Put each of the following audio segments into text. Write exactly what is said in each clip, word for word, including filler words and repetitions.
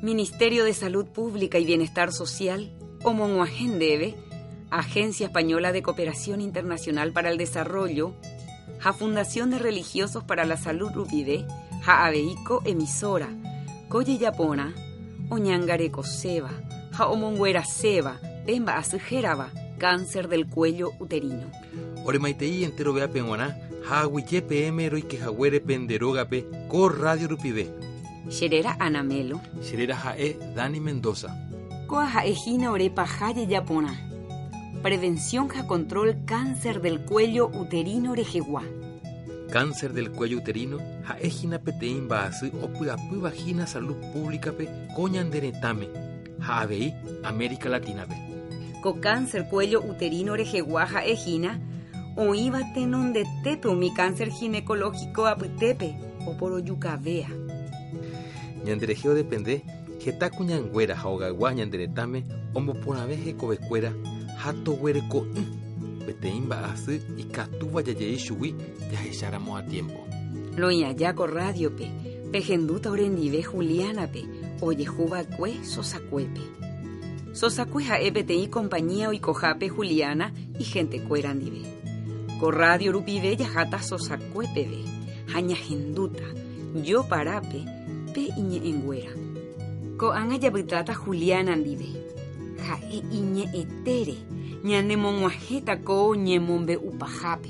Ministerio de Salud Pública y Bienestar Social, Omonguagendebe, Agencia Española de Cooperación Internacional para el Desarrollo, Ja Fundación de Religiosos para la Salud Rupide, Ja Aveico Emisora, Koye Yapona, Oñangareco Seba, Ja Omonguera Seba, Pemba Asujeraba, cáncer del cuello uterino. Oremaitei entero vea penguana, Ja Aguille P M Roi que Jaguere Penderogape, Co Radio Rupide. Xerera Anamelo. Xerera Jae Dani Mendoza. Coa Jaejina Orepa Jaye Yapona. Prevención ja control cáncer del cuello uterino Orejeguá. Cáncer del cuello uterino, Jaejina Petein Baasi Opuapu Vagina Salud Pública Pe Coñanderetame. Jaavei América Latina Pe. Co cáncer cuello uterino Orejeguá Jaejina, oíba tenon de tepe mi cáncer ginecológico aputepe o por oyucavea. Ñanderejeo depende, Geta Cuñanguera Jaogagua Ñanderetame, Omboponaveje Covecuera, Hato Huereco, Petein Baasi y Catuba Yayei Shui, ya echáramos a tiempo. Lo yayaco radio pe, pejenduta orendive Juliana pe, oye jubacue sosacuepe. Sosacue ja epetei compañía oicojape Juliana y gente cuerandive. Co radio rupive ya jata sosacuepe ve, jaña jenduta, yo parape, pe iñe enguera. Ko anga yabitata Juliana andive, ja e iñe etere, ñane monguajeta ko ñemombe upajape.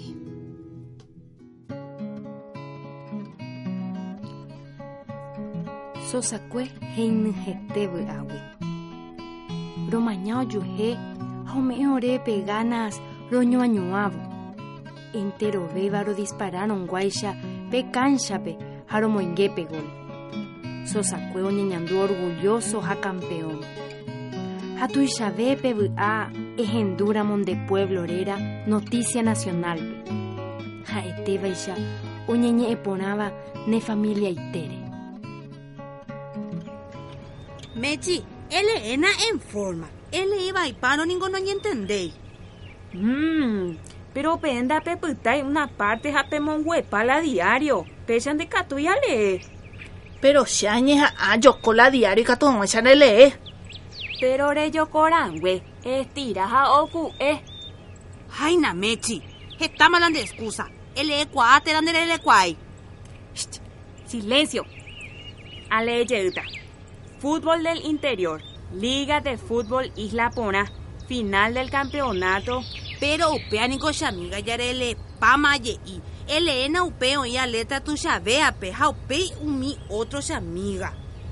Sosakue heinjetebe awi. Romañao yuhe, home ore peganas, roño añuavo. Entero bébaro dispararon guaisha, pe canchape, jaromoinguepe gol. Sosakue oñeñandu orgulloso ja campeón. Hatuishabepe a ejendura monde pueblo orera, noticia nacional. Ja etevaisha, oñeñe eponaba ne familia itere. Mechi, él era en forma. Él iba y paro ninguno ni entendéis. Mmm, pero penda peputai una parte japemon huepala diario. Pechan de catuya lee. Pero shañe a yocola diario y catón echan lee. Pero re yocoran, we, estira ja oku, eh. Ay, na Mechi, está malando de excusa. Él es cuate, él es cuay. Silencio. Ale yeuta. Fútbol del Interior, Liga de Fútbol Isla Pona, final del campeonato. Pero upea ni cocha amiga ya le pamaye y Elena upeo y aleta tu chavea peja upe umi otro amiga.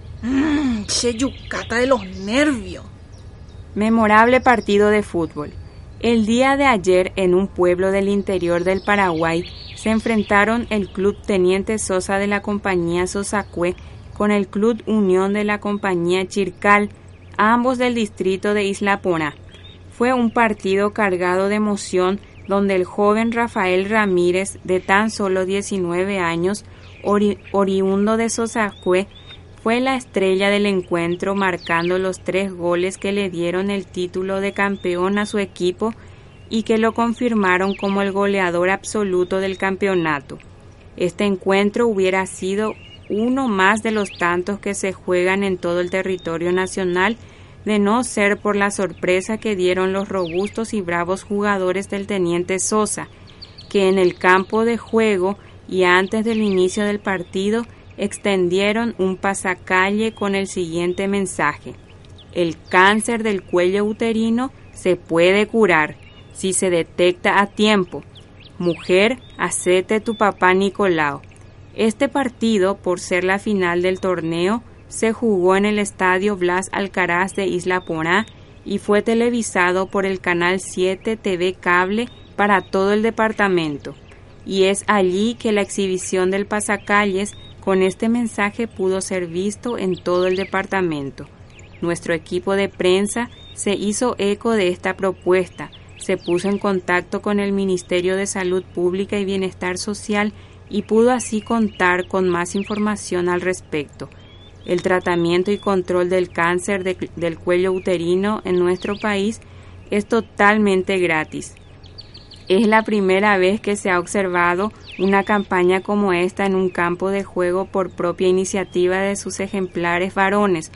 Mmm, che yucata de los nervios. Memorable partido de fútbol. El día de ayer en un pueblo del interior del Paraguay se enfrentaron el Club Teniente Sosa de la compañía Sosacue con el Club Unión de la compañía Chircal, ambos del distrito de Isla Pona. Fue un partido cargado de emoción donde el joven Rafael Ramírez, de tan solo diecinueve años, ori- oriundo de Sosacue, fue la estrella del encuentro marcando los tres goles que le dieron el título de campeón a su equipo y que lo confirmaron como el goleador absoluto del campeonato. Este encuentro hubiera sido uno más de los tantos que se juegan en todo el territorio nacional, de no ser por la sorpresa que dieron los robustos y bravos jugadores del Teniente Sosa, que en el campo de juego y antes del inicio del partido extendieron un pasacalle con el siguiente mensaje: el cáncer del cuello uterino se puede curar si se detecta a tiempo. Mujer, hacete tu papá Nicolau. Este partido, por ser la final del torneo, se jugó en el Estadio Blas Alcaraz de Isla Pona y fue televisado por el Canal siete T V Cable para todo el departamento. Y es allí que la exhibición del pasacalles con este mensaje pudo ser visto en todo el departamento. Nuestro equipo de prensa se hizo eco de esta propuesta, se puso en contacto con el Ministerio de Salud Pública y Bienestar Social y pudo así contar con más información al respecto. El tratamiento y control del cáncer de, del cuello uterino en nuestro país es totalmente gratis. Es la primera vez que se ha observado una campaña como esta en un campo de juego por propia iniciativa de sus ejemplares varones,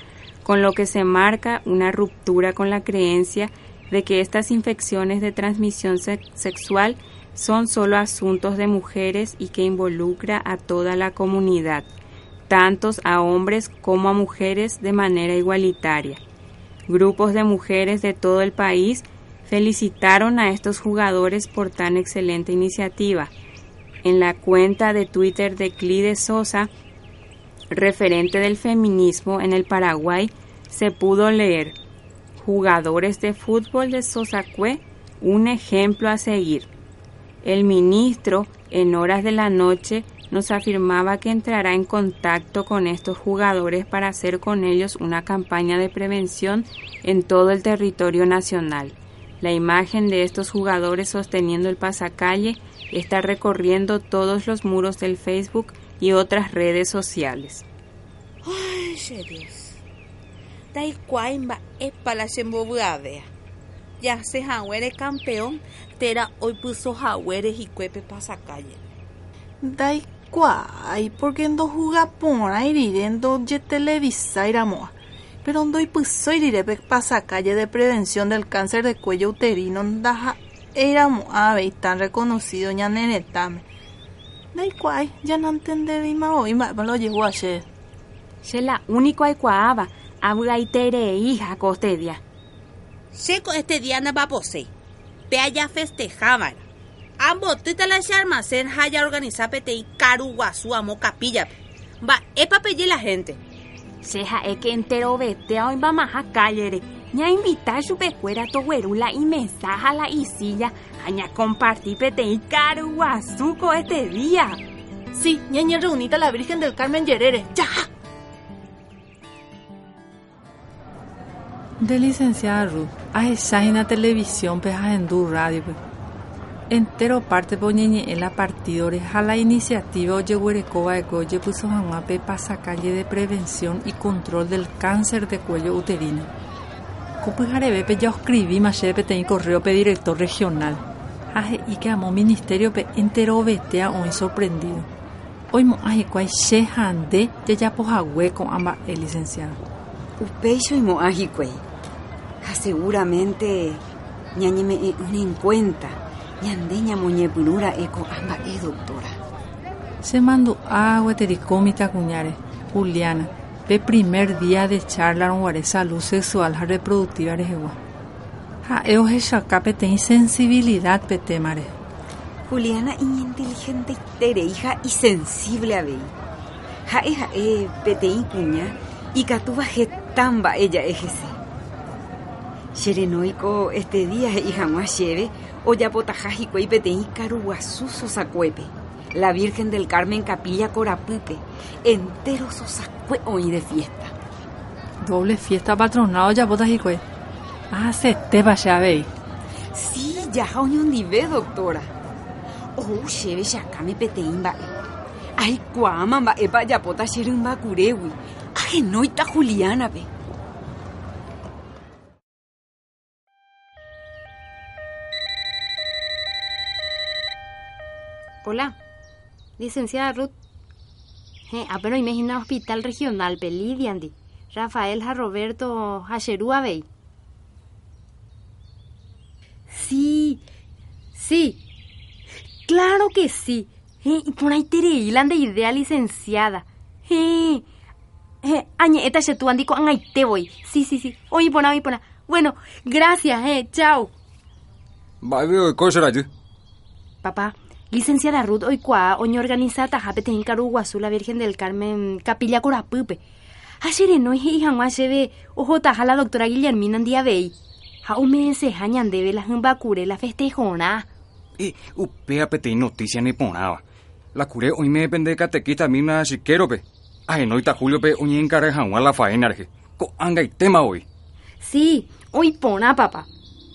con lo que se marca una ruptura con la creencia de que estas infecciones de transmisión se- sexual son solo asuntos de mujeres y que involucra a toda la comunidad, tantos a hombres como a mujeres de manera igualitaria. Grupos de mujeres de todo el país felicitaron a estos jugadores por tan excelente iniciativa. En la cuenta de Twitter de Clide Sosa, referente del feminismo en el Paraguay, se pudo leer: jugadores de fútbol de Sosacue, un ejemplo a seguir. El ministro, en horas de la noche, nos afirmaba que entrará en contacto con estos jugadores para hacer con ellos una campaña de prevención en todo el territorio nacional. La imagen de estos jugadores sosteniendo el pasacalle está recorriendo todos los muros del Facebook y otras redes sociales. Ay, Dios. Tai cuaimba es para la chembobuavea. Ya se jahuere campeón, tera hoy puso jahuere y cuepe pasacalle. Dai quai, porque ndo juga pora irire ndo ye televisa iramoa. Pero ndo y puso irire pe pasacalle de prevención del cáncer de cuello uterino ndaja iramoa ve tan reconocido ñaneretame. Dai quai, ya no entendí más hoy, me lo llevo ayer. Se la único aikuaaba, abgaitere hija costedia. Seco este día no va a posee. Pea ya festejaban. Ambos tuita la almacén haya organizado pete y caruguazú amo capilla. Va, es pa' pedir la gente. Seja es que entero vete hoy va más a calle. Ña invitar su pecuera toguerula y mensaja la isilla. Aña compartir pete y caruguazú con este día. Sí, ñaña reunita la Virgen del Carmen Yerere. ¡Ya! De licenciada Ruth, a esa en la televisión, pues a Endú Radio, pues. Entero parte poñeñe en la partidores a la iniciativa Oyehuerecoba de Coye puso a pe pasacalle de prevención y control del cáncer de cuello uterino. Copujarebe pe ya escribí más pe ten correo pe director regional. Aje y que amo ministerio pe entero vetea hoy sorprendido. Hoy mo aje cuay shehande ya ya pojagüe con amba el licenciado. Upeiso y moajicuey. Seguramente ñañeme en cuenta. Ñandeña muñepurura eco amba e doctora. Se mandó agua tericómita cuñare, Juliana, pe primer día de charla en salud sexual reproductiva rejegua. Ja eo hechacape ten sensibilidad petemare. Juliana y inteligente tere hija y sensible a ver. Ja e ja e petei cuña y catuba getamba ella ejese. Xerenoico este día hija más lleve o ya potajajico y petei caruguazú sosacuepe. La Virgen del Carmen Capilla Corapupe, entero sosacue hoy de fiesta. Doble fiesta patronado ya potajicue. Ah, se te vaya a ver. Sí, ya hoy un dive, doctora. Oh, lleve ya acá me peteimba. Ay, cuamamba, epa ya pota xerumba curewi. Ay, noita Juliana, pe. Hola, licenciada Ruth. Eh, ah, pero imagina hospital regional Pelidiandi. Rafael ja Roberto Hacherúa Bey. Sí, sí. Claro que sí. Eh, y por ahí tereilan de idea licenciada. Eh, eh, añe esta chetuandi con te voy. Sí, sí, sí. Oye, pona, oye, pona. Bueno, gracias, eh. Chao. Vale, cosa era tú. Papá. Licenciada Ruth, hoy cua, oño organizata, japete en Caruguazú, la Virgen del Carmen, Capilla Corapupe. Ayer no es hija, no se ve, ojo, taja la doctora Guillermina en día vei. Ja, un mes se hañan de velas en Bacure, la festejona. Eh, upea pete noticia ni ponaba. La curé hoy me depende de catequista mina si quiero pe. Ay, no, ita Julio pe, oñe encarga a la faena, arge. Co anga y tema hoy. Sí, hoy pona, papá.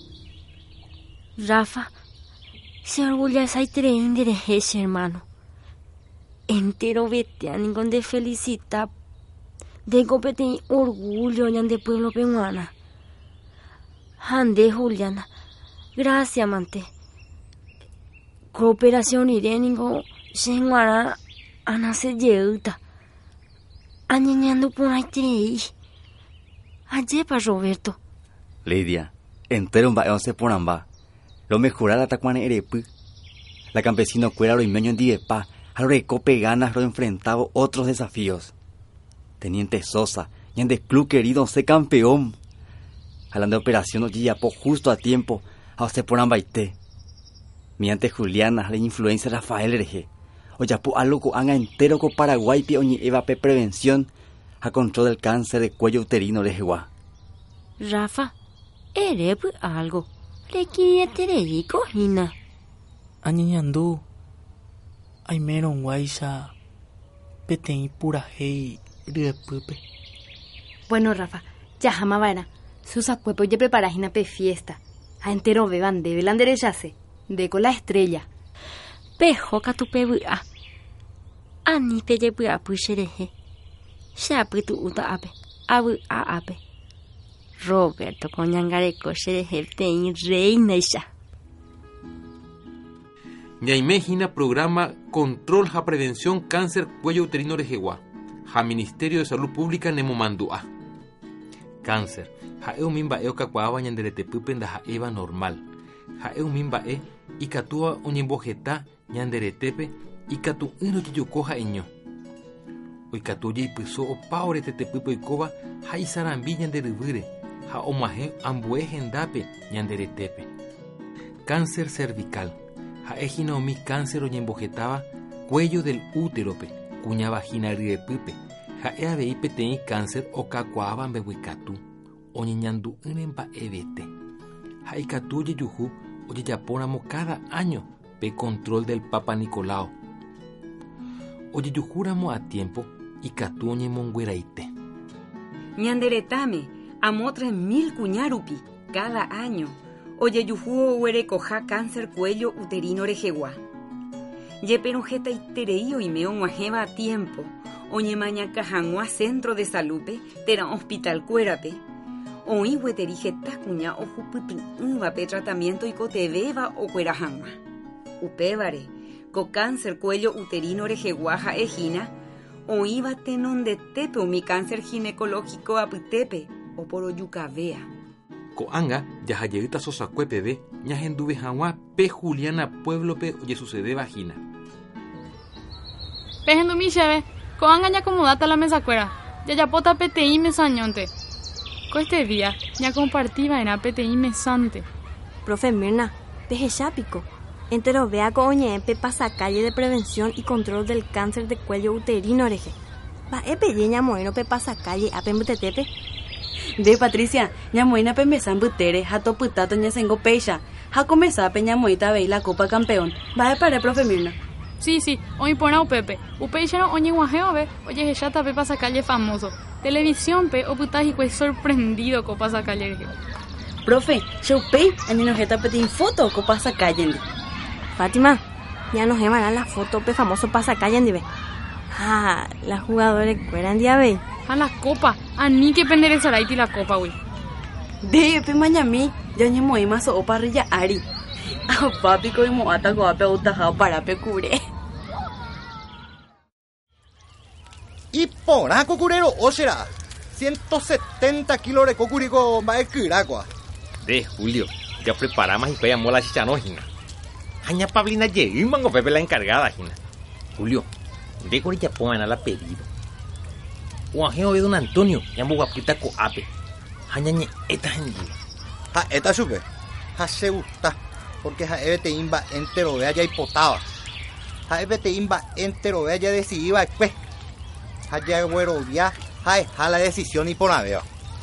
Rafa. Se orgullo esa tren de ese hermano. Entero vete a ningún de felicita. De compete orgullo ya de pueblo peruana. Ande Juliana. Gracias, mante. Cooperación irénico. Se enguara a nacer yeuta. Añeñando por ahí tres. Ayepa, Roberto. Lidia, entero en once por amba. Lo mejorar hasta cuando erepu. La campesino cuera lo inmeño en Divepa, a lo recope ganas lo enfrentado otros desafíos. Teniente Sosa, y en el club querido se campeón. Hablando de operación, Oyiyapo justo a tiempo, a once por amba ité. Miante Juliana, la influencia de Rafael Ereje. Oyapo algo co anga entero co Paraguay pi oñi eva pe prevención a control del cáncer de cuello uterino lejegua. Rafa, erepu algo. Requiere terei cojina. Añiñandú, aimeron guaisa, peteí pura hei, riepupe. Bueno, Rafa, ya jamavara. Susa cuepo ya preparajina pe fiesta. A entero beban de velandere yase, de con la estrella. Pejoca tu pebua. Ani pe yepua pushereje. Shapu tu uta ape, abu a ape. Roberto coñangareco shereje tein reina isha. Ñaimejina programa Control ja Prevención Cáncer Cuello Uterino Lejegua. Ja Ministerio de Salud Pública Nemomandua. Cáncer. Ja eu mimba eo kakuaba ñanderetepupe nda ja eva normal. Ja eu mimba e ikatua oñembojeta ñanderetepe ikatu ino yiyukoja eño. Oikatu yeipyso opa oretetepupe oikova ha isarambi ñanderivire ha omaje ambue hendape ñanderetepe. Cáncer cervical. Ha ejina omi cáncer oñembojetaba cuello del úterope cuña vagina rirepupe. Ha eavei peteĩ cáncer okakuaava mbeguikatu oñeñandu ýnemba evete. Ha ikatu jejuhu ojejapóramo cada año pe control del Papa Nicolau. Ojejuhúramo a tiempo ikatu oñemongueraite. Ñanderetame amo tres mil cuñarupi cada año. Ojejuhu oguerekoha cáncer cuello uterino rejegua. Yeperujeta iterei oime oguajéva a tiempo. Oñemañaka hag̃ua centro de saludpe térã hospital kuérape. Oĩ gueterijeta kuña ohupyty'ỹvape tratamiento ikotevéva okuera hag̃ua. Upévare, ko cáncer cuello uterino rejegua ha'ehína, oĩva tenondetépe umi cáncer ginecológico apytépe oporojukavea. Ko'ág̃a jahajeýta Sosakuépeve ñahenduve hag̃ua pe Juliana pueblope ojesucede vagina. Pehendumi chéve, ko'ág̃a ñacomodata la mesakuéra, jajapóta peteĩ mesañónte. Ko este día ña compartiva'erã peteĩ mesánte. Profe Mirna, pejechápico. Entero vea con oñe'ẽpe pasacalle de prevención y control del cáncer de cuello uterino oreje. Mba'épe ñamo'ẽro pe pasacalle ápe mbytetépe. De Patricia, ñamo'ẽna pe mesa mbytére ha topyta toñesengo péicha ha comesápe ñamo'ẽta avei la Copa Campeón. Mba'épare, profe Mirna. Sí, sí, oĩporã upépe. Upéicharõ oñeg̃uahẽvove ojehecháta pe pasacalle famoso. Televisión pe opyta hikuái sorprendido ko pasacalle rehe. Profe, cheupéi añenohéta peteĩ foto ko pasacalle. Fátima, ya nos llevarán la foto pe famoso pasacalle ndive. Ah, las jugadores cueran diabe. A la copa, a ni que penderezaráiti la copa, güey. De pe mañami, ya ñamo'ẽ más o parrilla ari. A papi ko mo'ata ko ape utajao para pe cure. Y porá cocurero ósera. ciento setenta kilos de cocurico maekyragua. De Julio, ya preparamos y pegamos la chichanojina. Aña Pablina llegué mango Pepe la encargada, Gina. Julio, de ya pongan a la pedido. Guajeo de don Antonio, ya me guapita co ape. Añañe esta gente. Ja, esta supe. Ja se gusta. Porque ja ebe te imba entero vea ya hipotaba. Ja ebe te imba entero vea ya decidida después. Ja ya güero ya, ja ja la decisión y por naveo.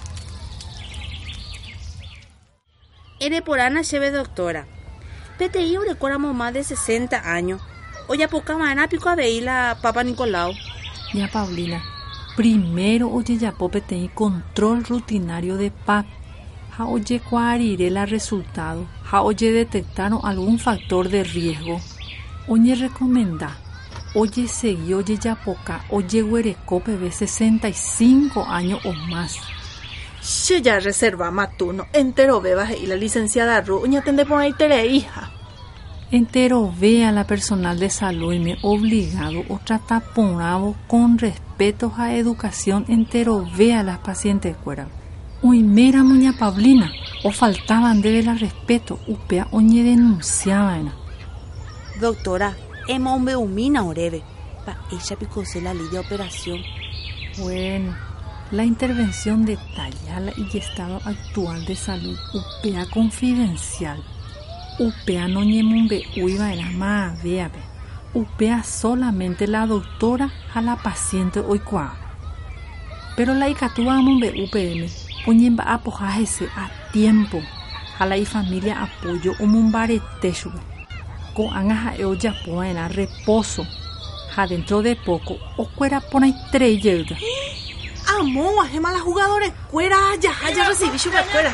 Ere por Ana Cheve doctora. P T I recoramos más de sesenta años. O ya poca mana pico a ver la Papa Nicolau. Ya Paulina, primero oye ya P T I control rutinario de P A P. Ja oye cuarire la resultado. Ja oye detectaron algún factor de riesgo. Oye recomenda. Oye seguí oye ya poca. Oye huerecope de sesenta y cinco años o más. Yo ya reserva matuno, entero bebas y la licenciada Ru, uña tende por ahí tele hija. Entero ve a la personal de salud y me obligado o trata poravo con respeto a educación, entero ve a las pacientes cuera. Oimera muña Paulina, o faltaban de ver respeto, upea oñe denunciaban. Doctora, ema un beumina oreve, pa ella picose la ley de operación. Bueno, la intervención detallada y estado actual de salud, upea confidencial. Upea no ñemumbe uiva era más veabe. Upea solamente la doctora a la paciente oikua. Pero la icatúa mumbe U P M, oñemba apojajese a tiempo. A la familia apoyo umumbarete shube. Ko anga eo yapoa en reposo. Ja dentro de poco, o cuera pone tres yerda. Amo, ajema la jugadores, cuera, ya, ya recibí su cuera. ¡Viva!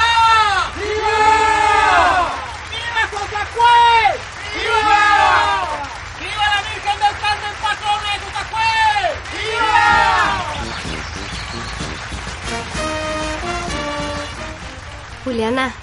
¡Viva Sosacue! ¡Viva! ¡Viva la Virgen del Carmen, patrona de Sosacue! ¡Viva! Juliana,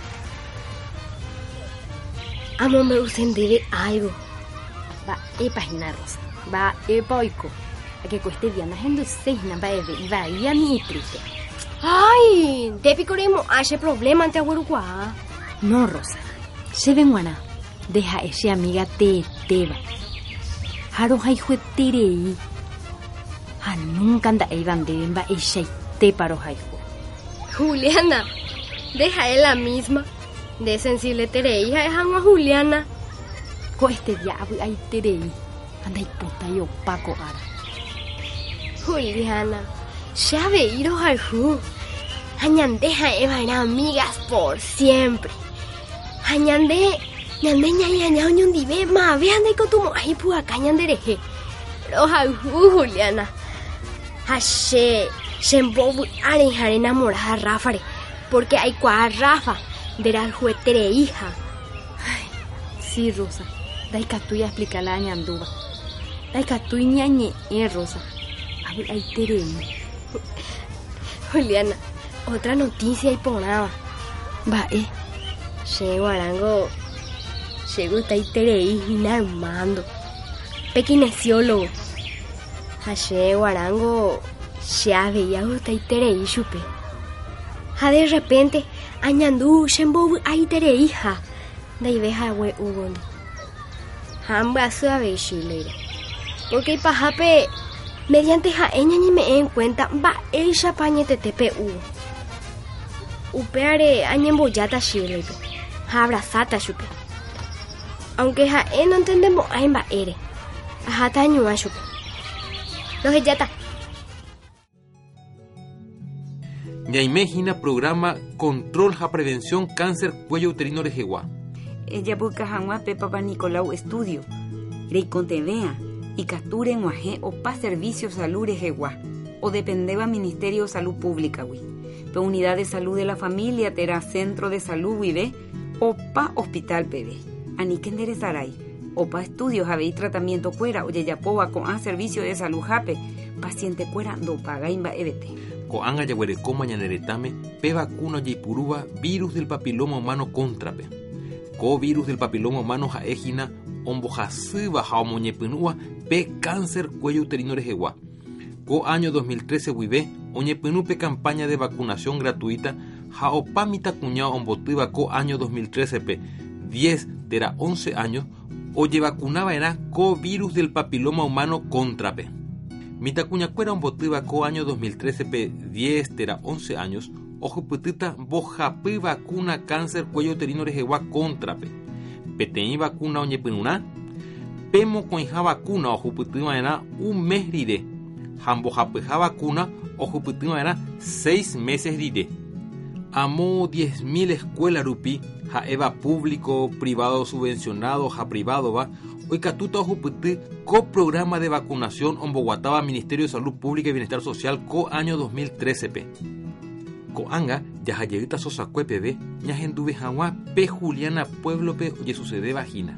amo me usendere algo. Va epa hina rosa, va epa oiko. A que cueste diana hendo seis na va eve y va ya ni triste. Ay, depi coremo hace problema ante agüerugua. No, Rosa. Se venguana. Deja ese amiga te teba. Haro hay jueterei. Ha nunca anda ahí banderen va ese te paro hay. Juliana, deja él la misma. De sensible terei ha dejamos a Juliana. Co este diablo hay terei. Anda y puta y opaco ara. Juliana, ya ve iros al ju. Hañande eran amigas por siempre. Hañande, ñande ñaya ña ñun dive ma vean de cotumo ahí pu acá ñandereje. Pero al ju Juliana. Hashe, shembobu aren hare enamorada Rafare, porque hay cua Rafa de la juetere hija. Ay, sí, Rosa. Dai catuya explicarla a ñanduba. Dai catuy ñañe, eh, Rosa. Ay, tere. Juliana, otra noticia y ponaba. Va, eh. Che guarango. Che gusta y tere y Armando. Pequinesiólogo. A che guarango. Ya veía gusta y tere y chupe. A de repente, añandú, shembo ay tere hija. De ahí deja we ugon. Hamba suave chilera. Porque pajape. Mediante jaeña ni me en cuenta va ella pañete tepe u. Upeare añemboyata chilebe. Abrazata chupe. Aunque jae no entendemos a va ere. Ajata añua chupe. Los yata. Ñaimejina programa Control ja Prevención Cáncer Cuello Uterino Rejegua. Ella busca Janua Pepa Papa Nicolau Estudio. Rey Contevea. Y capture en Guajé o pa Servicio Salud Rejegua. O dependeba Ministerio de Salud Pública, wi. Pa Unidad de Salud de la Familia, tera Centro de Salud, wi, o pa Hospital P B. Aniquendere Saray. O pa Estudios, habéis tratamiento cuera, o yeyapoa con a Servicio de Salud Jape. Paciente cuera, do paga imba ebete. Coanga yaguereco mañaneretame, pe vacuna yipuruba, virus del papiloma humano contrape. Co virus del papiloma humano jaegina, ombojasuba jaomoñepinua, pe cáncer cuello uterino rejegua. Co año dos mil trece wibe, oñepinupe campaña de vacunación gratuita, jaopamita cuñao ombotiva co año dos mil trece pe, diez tera once años, oye vacunaba era co virus del papiloma humano contrape. Mitacuñacuera ombotiva co año dos mil trece pe, diez tera once años, ojo putita bojapi vacuna cáncer cuello uterino rejegua contrape. Peteí vacuna oñepinuna, pemo coinja vacuna ojo putima era un mes ride. Jambo japeja vacuna ojo putima era seis meses ride. Amo diez mil escuelas rupi, ja eva público, privado subvencionado, ja privado va. Hoy catuta ojo puti co programa de vacunación omboguataba Ministerio de Salud Pública y Bienestar Social co año dos mil trece pe. Coanga, ya hayerita Sosacue P B, ñajenduve jawa pe Juliana Pueblo pe oye sucede vagina.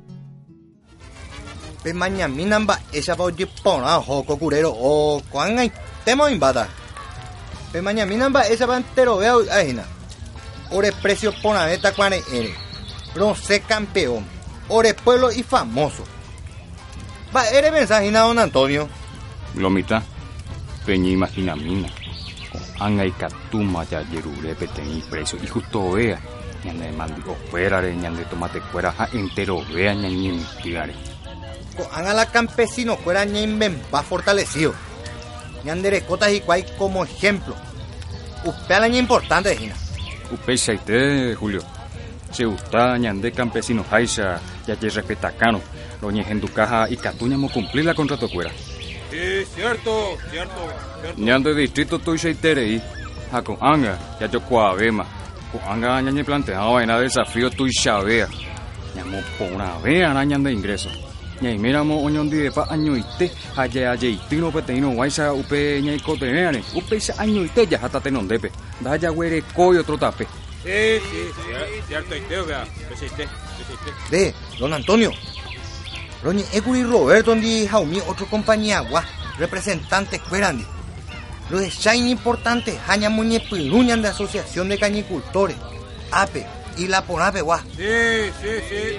Pe mañaminamba esa pa oye pona joko curero o coanga temo imbata. Pe mañaminamba esa pa entero veo ajina. Ore precio pona neta cuane ere. Bronce campeón. Ore pueblo y famoso. Va ere mensajina don Antonio. Lomita, peña imagina mina. anga y catuma ya yerure peteñi preso y justo vea ñande mandigo fuera de ñande tomate fuera ja entero vea ñañi tigare ko anga la campesino fuera ñemben va fortalecido ñandere cotas y cuay como ejemplo upea la ña importante hina upea shaite Julio se gusta ñande campesino haisha ya que respeta cano lo ñejen caja y catuña mo cumplir la contrato fuera. Sí, cierto, cierto, cierto. Ñande distrito tu shaitere y Jaco anga, ya yo cuavema. Ko anga ñañe planteado en desafío tu chavea. Ñamo pona vea ñande ingreso. Ñai miramo oñondi de pa año ite, haya haya itino peteino guaisa upe ñai coteneane. Upe esa año ite ya hasta tenondepe. Daya huere coy otro tape. Sí, sí, sí, cierto, iteo vea. Pesiste, pesiste. De, don Antonio. Roñe Eguri Roberto ndi Jaumi otro compañía gua, representante cuerandi. Lo de Shine importante, Haña Muñe Piruñan de Asociación de Cañicultores, A P E y la Ponape gua. Sí, sí, sí.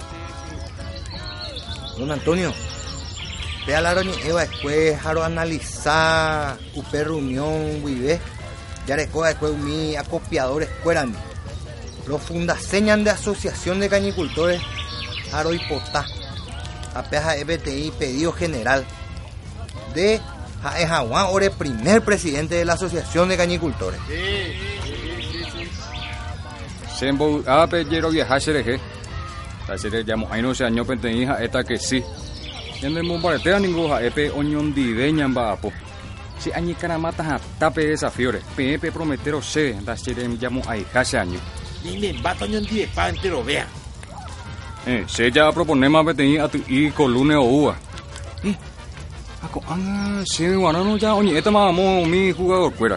Don Antonio, vea la Roñe Eva después jaro analizar upe reunión vive, ya recoge después mi acopiadores cuerandi. Los fundaseñan de Asociación de Cañicultores, jaro hipotá. Apeja E B T I pedido general de Jae Jaguán Ore, primer presidente de la Asociación de Cañicultores. Sí, sí, sí, sí. Sembo ape yero viajar sereje. Ta sere llamo aino se año pentenija eta que sí. Yende mombaretea ninguja epe oñondive ñamba apo. Si añi caramata ha tape desafiore. Pepe prometero se da sere llamo ai hase año. Ni me bato oñondive pa entero vea. Eh, se ya proponemos a peteñi a tu y colune o uva. Eh, ako anga se guanano ya oñi eta mamo mi jugador fuera.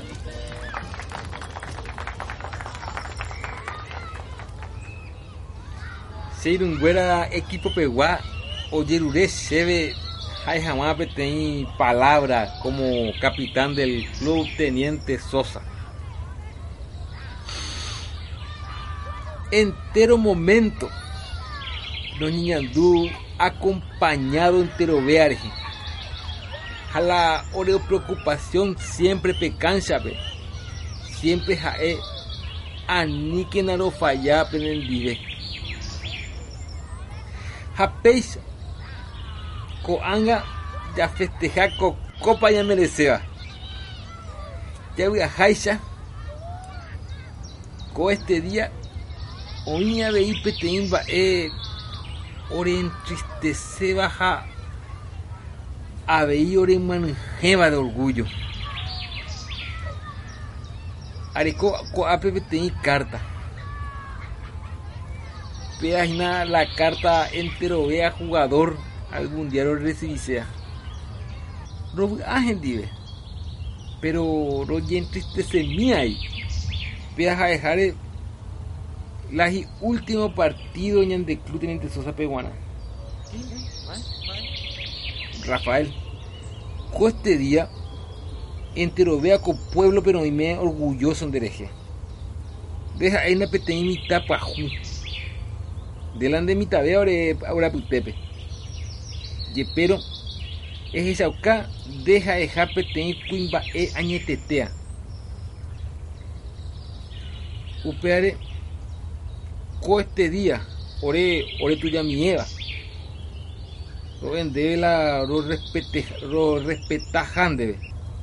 Se un fuera equipo pegua o yerure se hay jamás peteñi palabra como capitán del club Teniente Sosa. Entero momento los niñandú acompañado entero vearje. A la hora de preocupación siempre pecancha be. Siempre jae ani que no falla en el vive. Japeis coanga ya festeja co copa ya mereceba. Ya voy a jaisa co este día oña ve y peteimba eh ore entristece baja a ver ore manjeva de orgullo. Areco co A P P T carta. Peajna la carta entero vea jugador algún diario recibisea. Rob agendive. Pero roye entristece mi ahí. Peaja dejar la último partido en de Club Teniente Sosa Peguana. Rafael, con este día entero vea con pueblo pero me orgulloso en dereje. Deja ahí una pequeña mitad pajú. Delante de mi tabe ahora putepe. Y pero es esa acá deja dejar pequeña cuimba e añetetea. Upeare co este día ore ore tuya mi Eva lo vende la ro respete ro respeta debe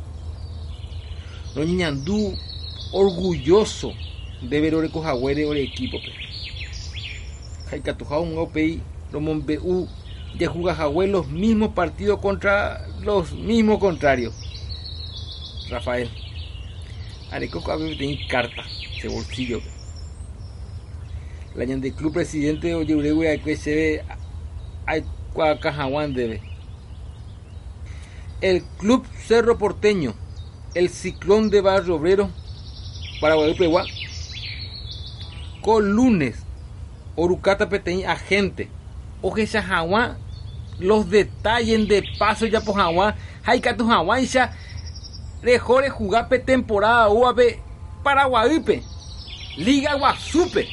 lo niñandú orgulloso de ver ore cojaguere ore equipo pe jaicatuja un O P I lo monbeu ya juega jagüe los mismos partidos contra los mismos contrarios. Rafael areco a ver tiene carta ese bolsillo pe. La ñande club presidente de Oyeuregui que se ve a Cajaguán debe. El club Cerro Porteño, el Ciclón de Barrio Obrero, Paraguay Peguá, con lunes, Orucata Peteñi agente, Oje Cajaguán, los detalles de paso ya por Cajaguán, Haikatu Cajaguán ya mejores jugar temporada U A P Paraguay, Liga Guasupe.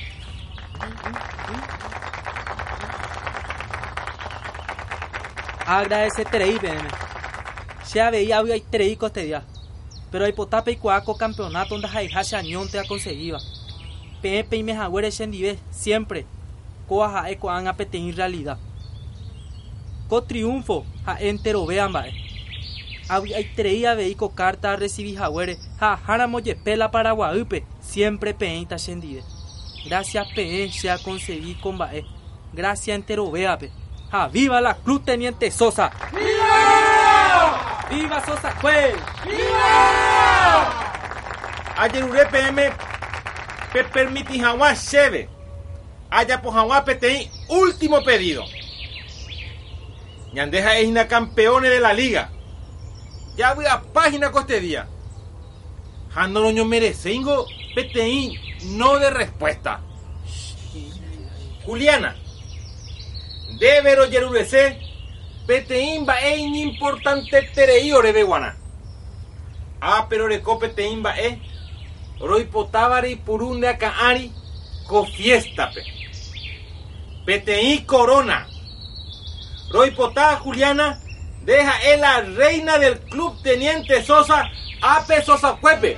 Agradecer Terei, P M. Se veía hoy Terei este día. pero hay potape y cuaco campeonato donde hay hachañón te ha conseguido. Pepe y mejagüere shendive siempre. Coa jae coan a pete en realidad. Co triunfo ja entero vean bae. Avi hay treía veico carta a recibir jagüere. Ja jara moyepela paraguayupe. Siempre peita shendive. Gracias P E se ha conseguido con bae. Gracias entero vea pe. Ja viva la Club Teniente Sosa. ¡Viva! ¡Viva Sosa Cue! ¡Viva! Ayer ure P M pe permiti jawa cheve. Haya po jawa petei último pedido. Ñandeja es una campeone de la liga. Ya voy a página con este día. Jandoroño merecengo petei no de respuesta. Juliana. Debero yerurese peteimba e importante terei ore de guana. Ah, pero reco peteimba e roi potabari purunde akaari co fiesta pe. Petei corona. Roi potá Juliana deja es la reina del Club Teniente Sosa Ape Sosa Cuepe.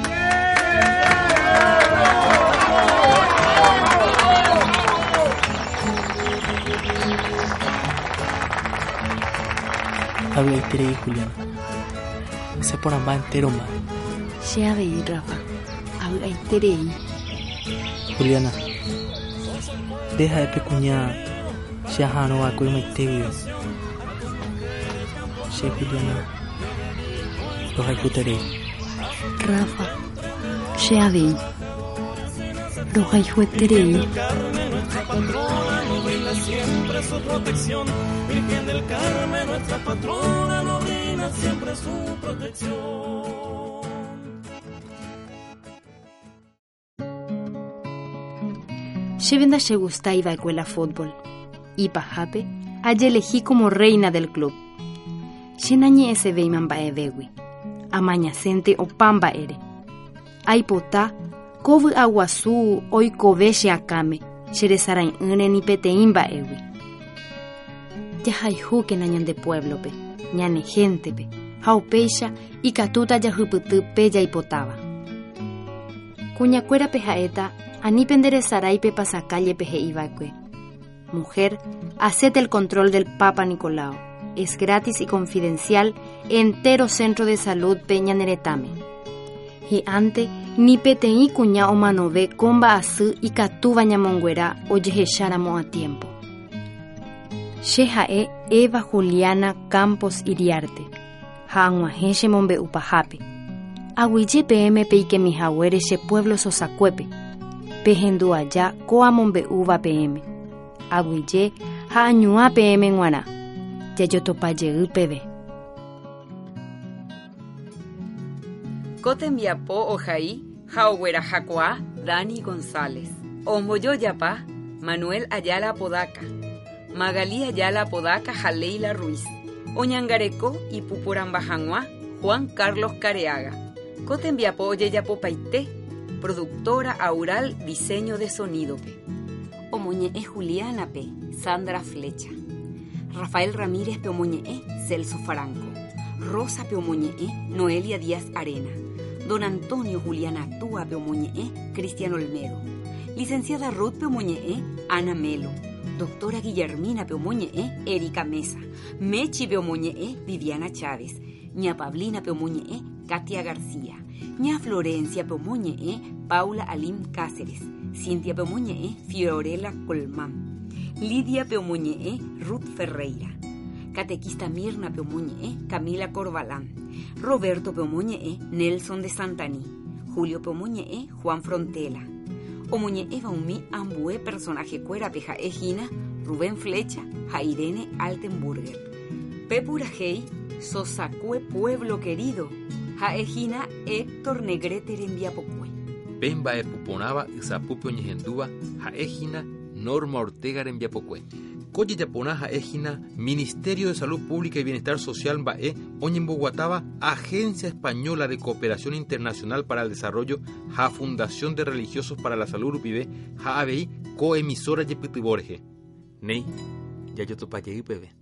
Habla y tere, Juliana. Se por ambas entero más. Se ha veído, Rafa. Habla y tere. Juliana. Deja de pecuñar. Se ha no a cuima y te. Se Juliana. Los hay cutere. Rafa. Se ha veído. Los hay cutere. Siempre su protección, Virgen del Carmen, nuestra patrona, nos brinda siempre su protección. Shevenda se gusta iba a escuela fútbol. Y pajape, allí elegí como reina del club. Shenañe ese veiman baebewi. Amañacente o pamba ere. Aipota, kovu aguazú, hoy koveche akame. Sheresarain une ni peteimba ewi. Ya hay juque nañan de pueblo pe, ñane gente pe, jaupeisha y catuta ya juputu pe ya hipotaba. Cuñacuera pejaeta, ani penderesaray pe pasacalle peje ibacue. Mujer, hacete el control del Papa Nicolau. Es gratis y confidencial, entero centro de salud peña neretame. Y ante, ni peteí cuña o manove comba asu y catuba ñamonguera o yehesháramo a tiempo. Shejae Eva Juliana Campos Iriarte. Jaanguajeche mombe upajape. Aguille P M peike mijawere she pueblo sosacuepe. Pejendu allá coa mombe uva P M. Aguille jaañua P M nguana. Yayotopaye P B. Cotembiapó Ojaí, Jauguera Jacoá, Dani González. Omboyoyapá, Manuel Ayala Podaca. Magalí Ayala Podaca, Jaleila Ruiz. Oñangareco y Pupurambajanguá, Juan Carlos Careaga. Cotembiapó Oyeyapo Paité, productora Aural Diseño de Sonido P. Omoñeé Juliana P. Sandra Flecha. Rafael Ramírez P. Omoñeé Celso Franco. Rosa P. Omoñeé Noelia Díaz Arena. Don Antonio Juliana Túa P. Omoñeé Cristiano Olmedo. Licenciada Ruth P. Omoñeé Ana Melo. Doctora Guillermina P. Omoñeé Erika Mesa. Mechi P. Omoñeé Viviana Chávez. Ña Pablina P. Omoñeé Katia García. Ña Florencia P. Omoñeé Paula Alim Cáceres. Cintia P. Omoñeé Fiorella Colmán. Lidia P. Omoñeé Ruth Ferreira. Catequista Mirna P. Omoñeé Camila Corbalán. Roberto P. Omoñeé Nelson de Santaní. Julio P. Omoñeé Juan Frontela. Omoñeé Baumí Ambué personaje cuera peja ejina Rubén Flecha Jairene Altenburger. Pepurajei Sosacue Pueblo Querido Jaejina Héctor Negrete Rembiapocue. Pemba e puponaba Isapupe Oñejenduba Jaejina Norma Ortega Rembiapocue. Coye Yapona Jaejina Ministerio de Salud Pública y Bienestar Social Bae Oñemboguataba Agencia Española de Cooperación Internacional para el Desarrollo Ja Fundación de Religiosos para la Salud Upibe Ja Abei Coemisora Yepitiborge. Nei Yayotopaye Upebe.